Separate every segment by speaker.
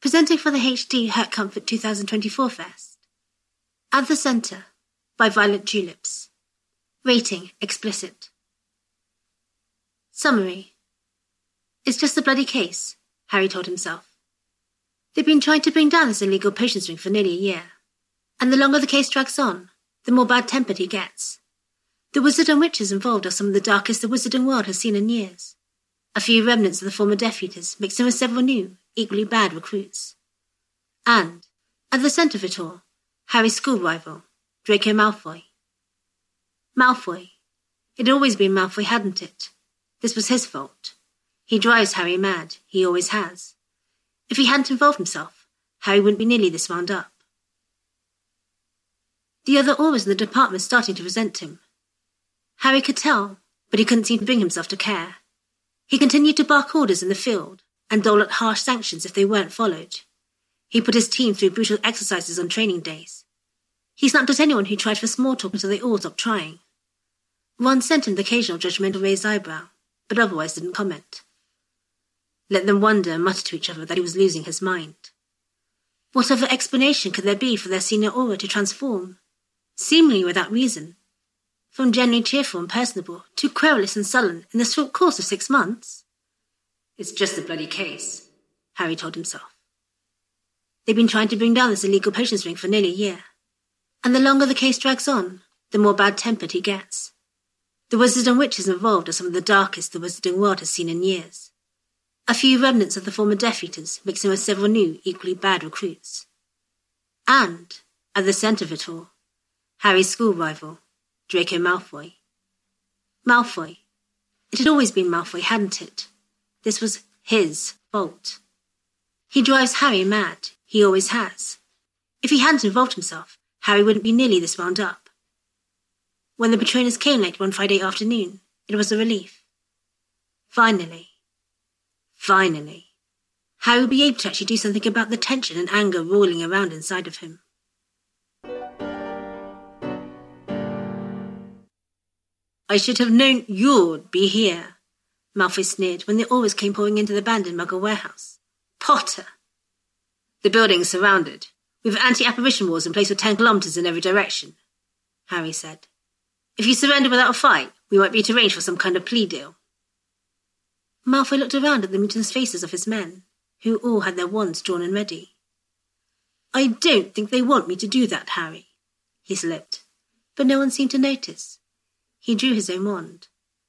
Speaker 1: Presenting for the HD Hurt Comfort 2024 Fest. At the Centre, by Violet Tulips. Rating explicit. Summary. It's just a bloody case, Harry told himself. They've been trying to bring down this illegal potions ring for nearly a year, and the longer the case drags on, the more bad-tempered he gets. The wizard and witches involved are some of the darkest the wizarding world has seen in years. A few remnants of the former Death Eaters mixed in with several new, equally bad recruits. And, at the centre of it all, Harry's school rival, Draco Malfoy. Malfoy. It had always been Malfoy, hadn't it? This was his fault. He drives Harry mad, he always has. If he hadn't involved himself, Harry wouldn't be nearly this wound up. The other Aurors in the department starting to resent him. Harry could tell, but he couldn't seem to bring himself to care. He continued to bark orders in the field, and dole out harsh sanctions if they weren't followed. He put his team through brutal exercises on training days. He snapped at anyone who tried for small talk until they all stopped trying. Ron sent him the occasional judgmental raised eyebrow, but otherwise didn't comment. Let them wonder and mutter to each other that he was losing his mind. What other explanation could there be for their senior Auror to transform, seemingly without reason, from generally cheerful and personable to querulous and sullen in the short course of 6 months? It's just a bloody case, Harry told himself. They've been trying to bring down this illegal potions ring for nearly a year, and the longer the case drags on, the more bad-tempered he gets. The wizards and witches involved are some of the darkest the wizarding world has seen in years. A few remnants of the former Death Eaters mixed in with several new, equally bad recruits. And, at the centre of it all, Harry's school rival, Draco Malfoy. Malfoy. It had always been Malfoy, hadn't it? This was his fault. He drives Harry mad, he always has. If he hadn't involved himself, Harry wouldn't be nearly this wound up. When the Patronus came late one Friday afternoon, it was a relief. Finally, Harry would be able to actually do something about the tension and anger rolling around inside of him. I should have known you'd be here, Malfoy sneered when the Aurors came pouring into the abandoned Muggle warehouse. Potter! The building's surrounded, with anti-apparition walls in place for 10 kilometres in every direction, Harry said. If you surrender without a fight, we might be to arrange for some kind of plea deal. Malfoy looked around at the mutinous faces of his men, who all had their wands drawn and ready. I don't think they want me to do that, Harry, he slipped, but no one seemed to notice. He drew his own wand.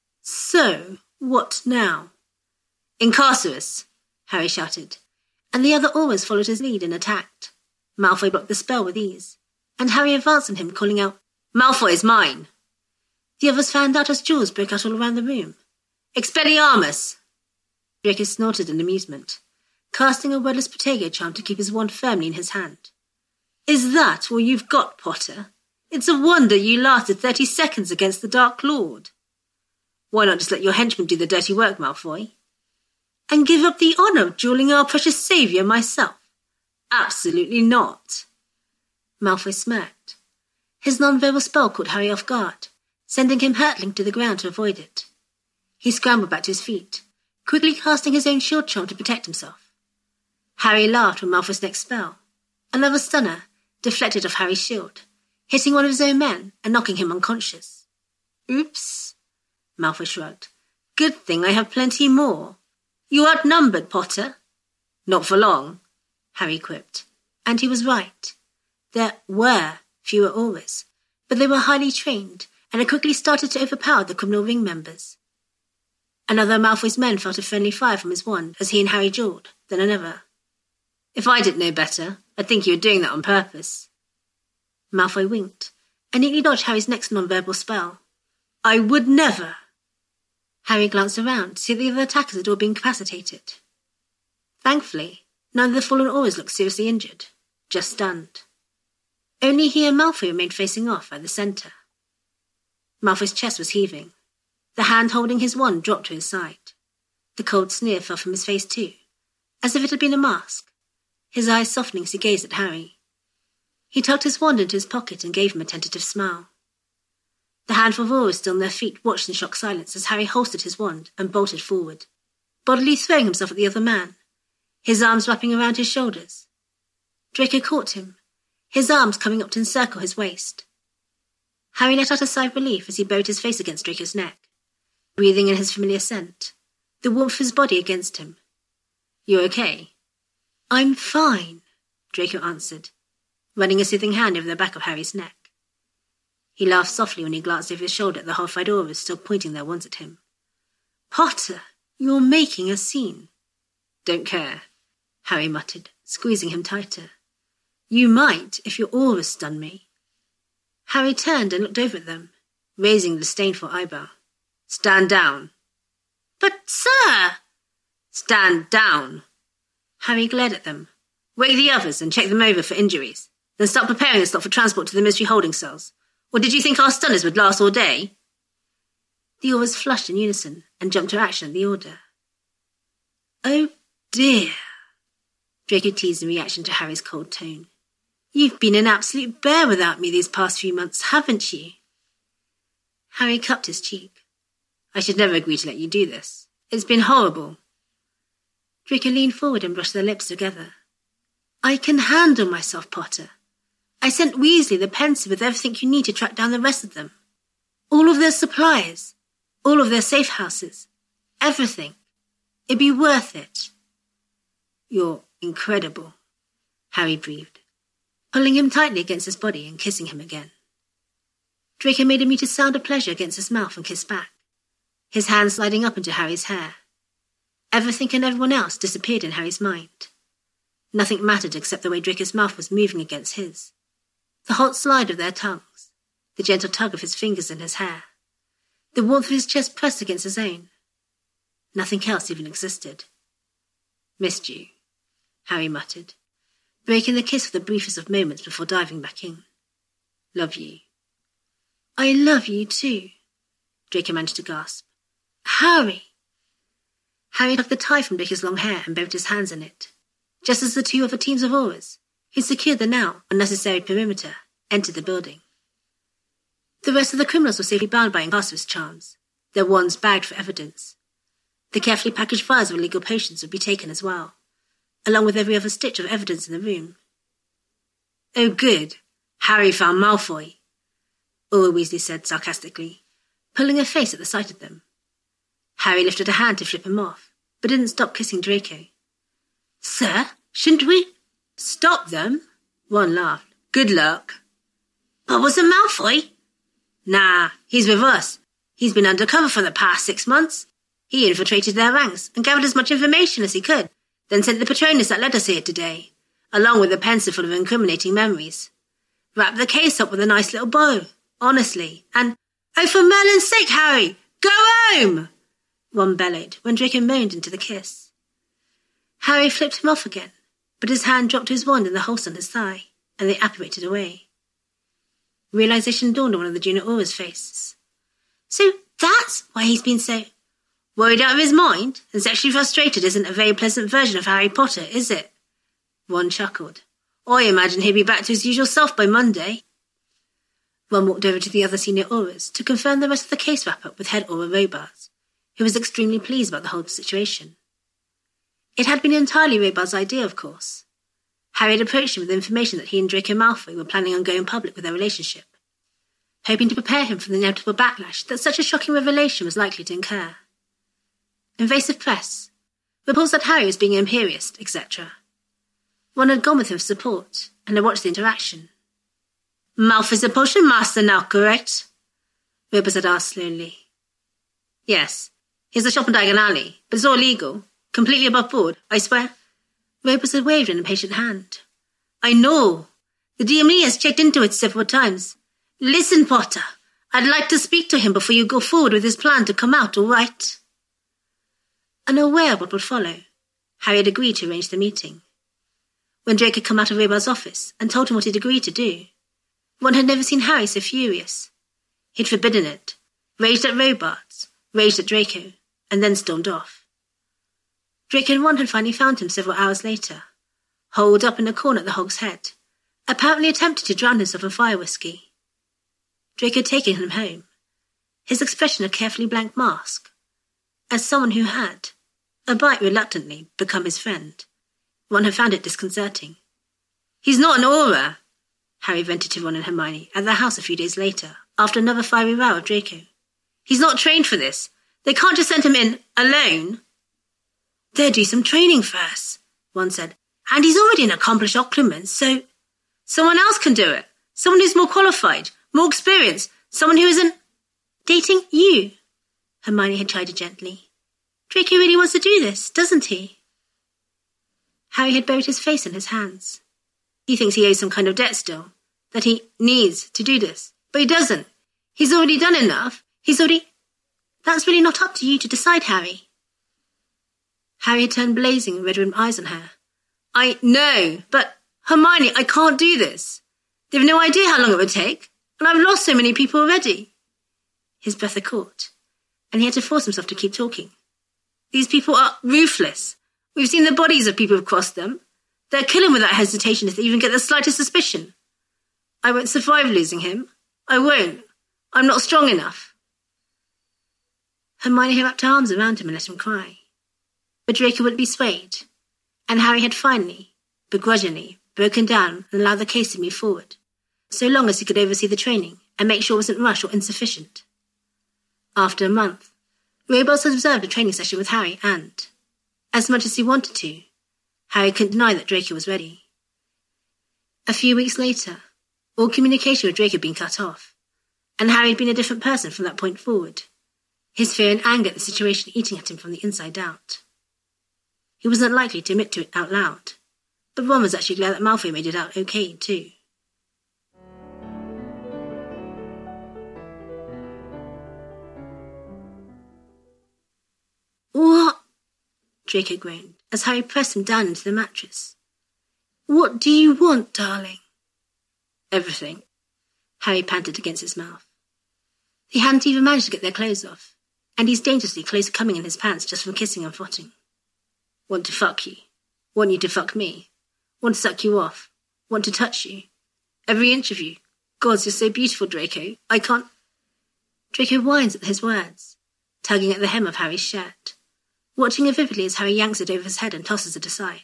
Speaker 1: So, what now? Incarcerus, Harry shouted, and the other Aurors followed his lead and attacked. Malfoy blocked the spell with ease, and Harry advanced on him, calling out, Malfoy is mine! The others fanned out as jewels broke out all around the room. Expelliarmus! Draco snorted in amusement, casting a wordless Protego charm to keep his wand firmly in his hand. Is that all you've got, Potter? It's a wonder you lasted 30 seconds against the Dark Lord. Why not just let your henchmen do the dirty work, Malfoy? And give up the honour of duelling our precious saviour myself? Absolutely not. Malfoy smirked. His non-verbal spell caught Harry off guard, sending him hurtling to the ground to avoid it. He scrambled back to his feet, quickly casting his own shield charm to protect himself. Harry laughed when Malfoy's next spell, another stunner, deflected off Harry's shield, hitting one of his own men and knocking him unconscious. Oops, Malfoy shrugged. Good thing I have plenty more. You're outnumbered, Potter. Not for long, Harry quipped, and he was right. There were fewer Aurors, but they were highly trained and had quickly started to overpower the criminal ring members. Another of Malfoy's men felt a friendly fire from his wand as he and Harry duelled, then another. If I didn't know better, I'd think you were doing that on purpose. Malfoy winked, and neatly dodged Harry's next non-verbal spell. I would never. Harry glanced around to see that the other attackers had all been incapacitated. Thankfully, none of the fallen Aurors looked seriously injured, just stunned. Only he and Malfoy remained facing off at the centre. Malfoy's chest was heaving. The hand holding his wand dropped to his side. The cold sneer fell from his face too, as if it had been a mask, his eyes softening as he gazed at Harry. He tucked his wand into his pocket and gave him a tentative smile. The handful of Aurors still on their feet watched in shocked silence as Harry holstered his wand and bolted forward, bodily throwing himself at the other man, his arms wrapping around his shoulders. Draco caught him, his arms coming up to encircle his waist. Harry let out a sigh of relief as he buried his face against Draco's neck, breathing in his familiar scent, the warmth of his body against him. "You okay?" "I'm fine," Draco answered, running a soothing hand over the back of Harry's neck. He laughed softly when he glanced over his shoulder at the horrified Aurors still pointing their wands at him. "Potter, you're making a scene." "Don't care," Harry muttered, squeezing him tighter. "You might if your Aurors stun me." Harry turned and looked over at them, raising a disdainful eyebrow. "Stand down."
Speaker 2: "But, sir—"
Speaker 1: "Stand down." Harry glared at them. "Wake the others and check them over for injuries. Then start preparing the stock for transport to the mystery holding cells. Or did you think our stunners would last all day?" The Aurors flushed in unison and jumped to action at the order. "Oh dear," Draco teased in reaction to Harry's cold tone. "You've been an absolute bear without me these past few months, haven't you?" Harry cupped his cheek. "I should never agree to let you do this. It's been horrible." Draco leaned forward and brushed their lips together. "I can handle myself, Potter. I sent Weasley the Pensieve with everything you need to track down the rest of them. All of their supplies, all of their safe houses, everything. It'd be worth it." "You're incredible," Harry breathed, pulling him tightly against his body and kissing him again. Draco made a muted sound of pleasure against his mouth and kissed back, his hand sliding up into Harry's hair. Everything and everyone else disappeared in Harry's mind. Nothing mattered except the way Draco's mouth was moving against his, the hot slide of their tongues, the gentle tug of his fingers in his hair, the warmth of his chest pressed against his own. Nothing else even existed. "Missed you," Harry muttered, breaking the kiss for the briefest of moments before diving back in. "Love you." "I love you too," Draco managed to gasp. "Harry!" Harry tugged the tie from Draco's long hair and buried his hands in it, just as the two other teams of Aurors, who secured the now unnecessary perimeter, entered the building. The rest of the criminals were safely bound by Incarcerous charms, their wands bagged for evidence. The carefully packaged vials of illegal potions would be taken as well, along with every other stitch of evidence in the room. "Oh good, Harry found Malfoy," Auror Weasley said sarcastically, pulling a face at the sight of them. Harry lifted a hand to flip him off, but didn't stop kissing Draco. "Sir, shouldn't we—" "Stop them?" Ron laughed. "Good luck."
Speaker 2: "But was it Malfoy?"
Speaker 1: "Nah, he's with us. He's been undercover for the past 6 months. He infiltrated their ranks and gathered as much information as he could, then sent the Patronus that led us here today, along with a Pensieve full of incriminating memories. Wrapped the case up with a nice little bow, honestly, and— Oh, for Merlin's sake, Harry! Go home! Ron bellowed when Draco moaned into the kiss. Harry flipped him off again, but his hand dropped to his wand in the holster on his thigh, and they apparated away. Realization dawned on one of the junior Aurors' faces. "So that's why he's been so worried out of his mind, and sexually frustrated isn't a very pleasant version of Harry Potter, is it?" Ron chuckled. "I imagine he'll be back to his usual self by Monday." Ron walked over to the other senior Aurors to confirm the rest of the case wrap-up with head Auror Robards, who was extremely pleased about the whole situation. It had been entirely Robards' idea, of course. Harry had approached him with information that he and Draco Malfoy were planning on going public with their relationship, hoping to prepare him for the inevitable backlash that such a shocking revelation was likely to incur. Invasive press, reports that Harry was being imperious, etc. Ron had gone with him for support, and had watched the interaction. "Malfoy's a potion master now, correct?" Robards had asked slowly. "Yes, he has a shop in Diagon Alley, but it's all legal, completely above board, I swear." Robards had waved an impatient hand. "I know. The DME has checked into it several times. Listen, Potter, I'd like to speak to him before you go forward with his plan to come out, all right?" Unaware of what would follow, Harry had agreed to arrange the meeting. When Drake had come out of Robards' office and told him what he'd agreed to do, Ron had never seen Harry so furious. He'd forbidden it, raged at Robards, raged at Draco, and then stormed off. Draco and Ron had finally found him several hours later, holed up in a corner at the Hog's Head, apparently attempting to drown himself in fire whiskey. Draco had taken him home, his expression a carefully blank mask, as someone who had, albeit reluctantly, become his friend, Ron had found it disconcerting. "He's not an Auror," Harry vented to Ron and Hermione at their house a few days later, after another fiery row with Draco. "He's not trained for this. They can't just send him in alone." "They'll do some training first," Ron said. "And he's already an accomplished Occlumens, so someone else can do it. Someone who's more qualified, more experienced, someone who isn't dating you," Hermione had chided gently. "Draco really wants to do this, doesn't he?" Harry had buried his face in his hands. He thinks he owes some kind of debt still, that he needs to do this. But he doesn't. He's already done enough. That's really not up to you to decide, Harry. Harry had turned blazing, red-rimmed eyes on her. "I know, but Hermione, I can't do this. They've no idea how long it would take, and I've lost so many people already." His breath had caught, and he had to force himself to keep talking. "These people are ruthless. We've seen the bodies of people who've crossed them. They'll kill him without hesitation if they even get the slightest suspicion. I won't survive losing him. I won't. I'm not strong enough." Hermione had wrapped her arms around him and let him cry. But Draco wouldn't be swayed, and Harry had finally, begrudgingly, broken down and allowed the case to move forward, so long as he could oversee the training and make sure it wasn't rushed or insufficient. After a month, Robards had observed a training session with Harry and, as much as he wanted to, Harry couldn't deny that Draco was ready. A few weeks later, all communication with Draco had been cut off, and Harry had been a different person from that point forward, his fear and anger at the situation eating at him from the inside out. He wasn't likely to admit to it out loud, but Ron was actually glad that Malfoy made it out okay, too. "What?" Draco groaned, as Harry pressed him down into the mattress. "What do you want, darling?" "Everything," Harry panted against his mouth. They hadn't even managed to get their clothes off, and he's dangerously close to coming in his pants just from kissing and frothing. "Want to fuck you. Want you to fuck me. Want to suck you off. Want to touch you. Every inch of you. God, you're so beautiful, Draco. I can't..." Draco whines at his words, tugging at the hem of Harry's shirt, watching it vividly as Harry yanks it over his head and tosses it aside.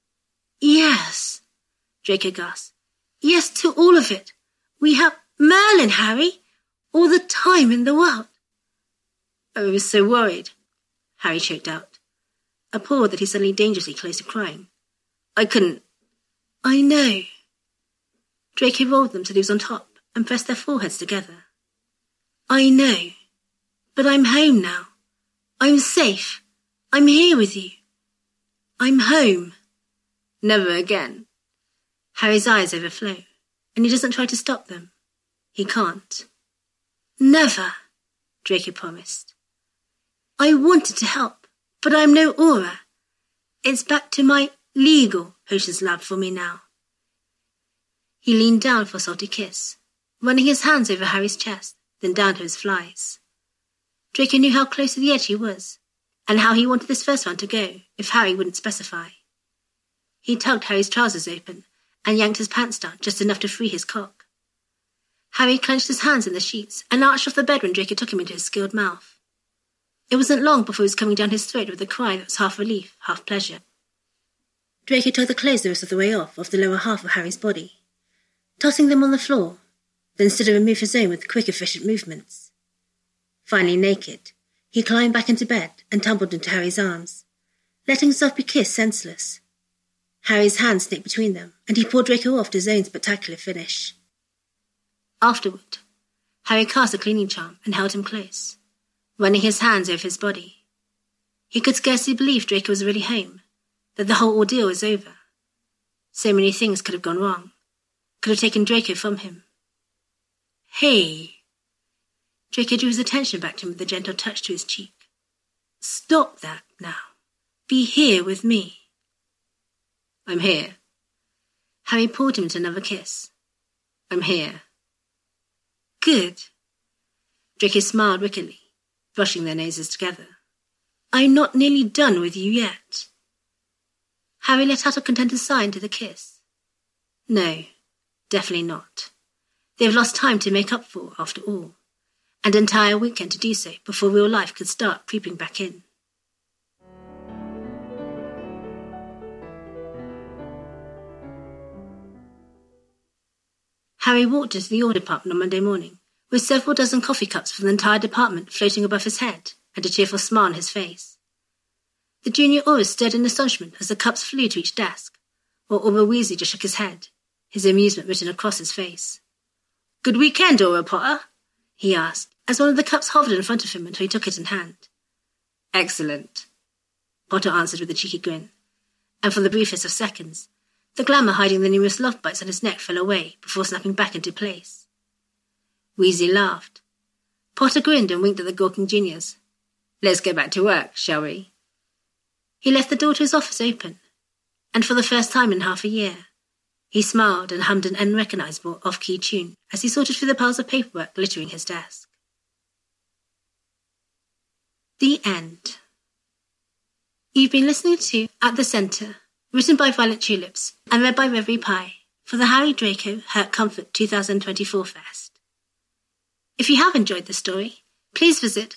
Speaker 1: "Yes," Draco gasped. "Yes to all of it. We have Merlin, Harry. All the time in the world." "I was so worried," Harry choked out, appalled that he suddenly dangerously close to crying. "I couldn't..." "I know." Draco rolled them till he was on top and pressed their foreheads together. "I know. But I'm home now. I'm safe. I'm here with you. I'm home." "Never again." Harry's eyes overflow, and he doesn't try to stop them. He can't. "Never," Draco promised. "I wanted to help, but I'm no Auror. It's back to my legal potions lab for me now." He leaned down for a salty kiss, running his hands over Harry's chest, then down to his flies. Draco knew how close to the edge he was, and how he wanted this first round to go, if Harry wouldn't specify. He tugged Harry's trousers open and yanked his pants down just enough to free his cock. Harry clenched his hands in the sheets and arched off the bed when Draco took him into his skilled mouth. It wasn't long before he was coming down his throat with a cry that was half relief, half pleasure. Draco tugged the clothes the rest of the way off the lower half of Harry's body, tossing them on the floor, then stood and removed his own with quick, efficient movements. Finally naked, he climbed back into bed and tumbled into Harry's arms, letting himself be kissed senseless. Harry's hands snicked between them, and he poured Draco off to his own spectacular finish. Afterward, Harry cast a cleaning charm and held him close, running his hands over his body. He could scarcely believe Draco was really home, that the whole ordeal was over. So many things could have gone wrong, could have taken Draco from him. "Hey!" Draco drew his attention back to him with a gentle touch to his cheek. "Stop that now. Be here with me." "I'm here." Harry pulled him into another kiss. "I'm here." "Good." Draco smiled wickedly, brushing their noses together. "I'm not nearly done with you yet." Harry let out a contented sigh into the kiss. No, definitely not. They've lost time to make up for, after all, and an entire weekend to do so before real life could start creeping back in. Harry walked into the order department on Monday morning, with several dozen coffee cups for the entire department floating above his head, and a cheerful smile on his face. The junior Aurors stared in astonishment as the cups flew to each desk, while Auror Weasley just shook his head, his amusement written across his face. "Good weekend, Auror Potter?" he asked, as one of the cups hovered in front of him until he took it in hand. "Excellent," Potter answered with a cheeky grin, and for the briefest of seconds, the glamour hiding the numerous love bites on his neck fell away before snapping back into place. Weasley laughed. Potter grinned and winked at the gawking juniors. "Let's get back to work, shall we?" He left the door to his office open, and for the first time in half a year, he smiled and hummed an unrecognisable off-key tune as he sorted through the piles of paperwork littering his desk. The end. You've been listening to At the Centre, written by Violet Tulips and read by Reverie Pie for the Harry Draco Hurt Comfort 2024 Fest. If you have enjoyed the story, please visit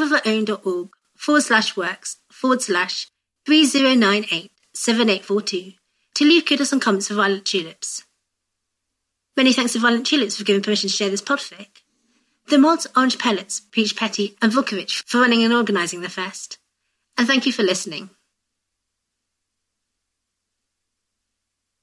Speaker 1: archiveofourown.org/30987842 to leave kudos and comments for Violet Tulips. Many thanks to Violet Tulips for giving permission to share this podfic, the mods Orange Pellets, Peach Petty and Vukovic for running and organising the fest, and thank you for listening.